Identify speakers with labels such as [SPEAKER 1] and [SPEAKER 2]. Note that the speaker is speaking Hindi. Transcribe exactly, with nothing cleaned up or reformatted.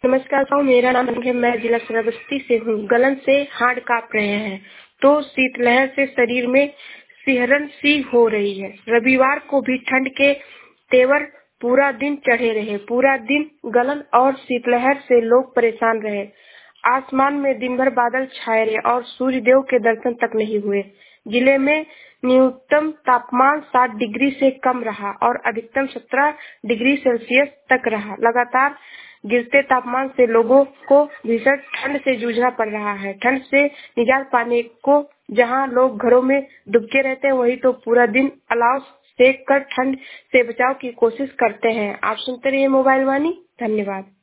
[SPEAKER 1] नमस्कार साहब, मेरा नाम है। मैं जिला श्रावस्ती से हूँ। गलन से हाड़ कांप रहे हैं तो शीतलहर से शरीर में सिहरन सी हो रही है। रविवार को भी ठंड के तेवर पूरा दिन चढ़े रहे। पूरा दिन गलन और शीतलहर से लोग परेशान रहे। आसमान में दिन भर बादल छाए रहे और सूर्य देव के दर्शन तक नहीं हुए। जिले में न्यूनतम तापमान सात डिग्री से कम रहा और अधिकतम सत्रह डिग्री सेल्सियस तक रहा। लगातार गिरते तापमान से लोगों को भीषण ठंड से जूझना पड़ रहा है। ठंड से निजात पाने को जहां लोग घरों में दुबके रहते हैं, वही तो पूरा दिन अलाव सेक कर ठंड से बचाव की कोशिश करते हैं। आप सुनते रहिए मोबाइल वाणी। धन्यवाद।